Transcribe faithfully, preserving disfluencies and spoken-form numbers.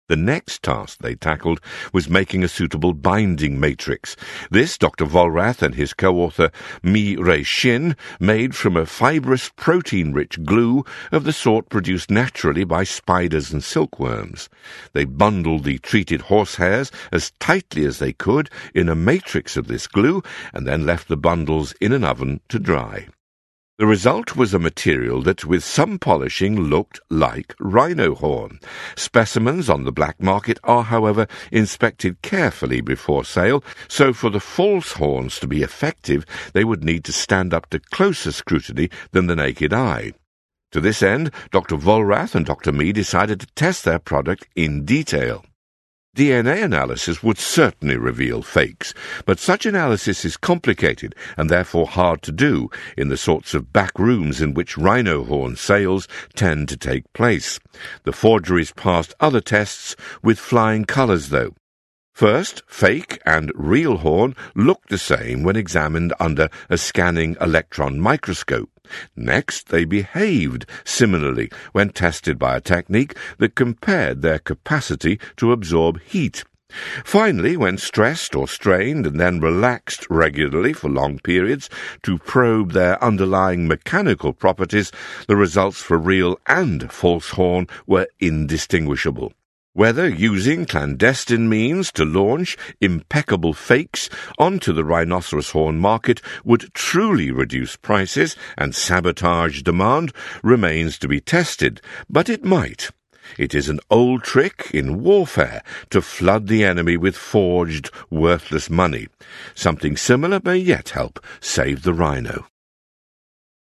The next task they tackled was making a suitable binding matrix. This Doctor Vollrath and his co-author Mi Rei Shin made from a fibrous protein-rich glue of the sort produced naturally by spiders and silkworms. They bundled the treated horsehairs as tightly as they could in a matrix of this glue and then left the bundles in an oven to dry. The result was a material that, with some polishing, looked like rhino horn. Specimens on the black market are, however, inspected carefully before sale, so for the false horns to be effective, they would need to stand up to closer scrutiny than the naked eye. To this end, Doctor Vollrath and Doctor Mi decided to test their product in detail. D N A analysis would certainly reveal fakes, but such analysis is complicated and therefore hard to do in the sorts of back rooms in which rhino horn sales tend to take place. The forgeries passed other tests with flying colours, though. First, fake and real horn looked the same when examined under a scanning electron microscope. Next, they behaved similarly when tested by a technique that compared their capacity to absorb heat. Finally, when stressed or strained and then relaxed regularly for long periods to probe their underlying mechanical properties, the results for real and false horn were indistinguishable. Whether using clandestine means to launch impeccable fakes onto the rhinoceros horn market would truly reduce prices and sabotage demand remains to be tested, but it might. It is an old trick in warfare to flood the enemy with forged, worthless money. Something similar may yet help save the rhino.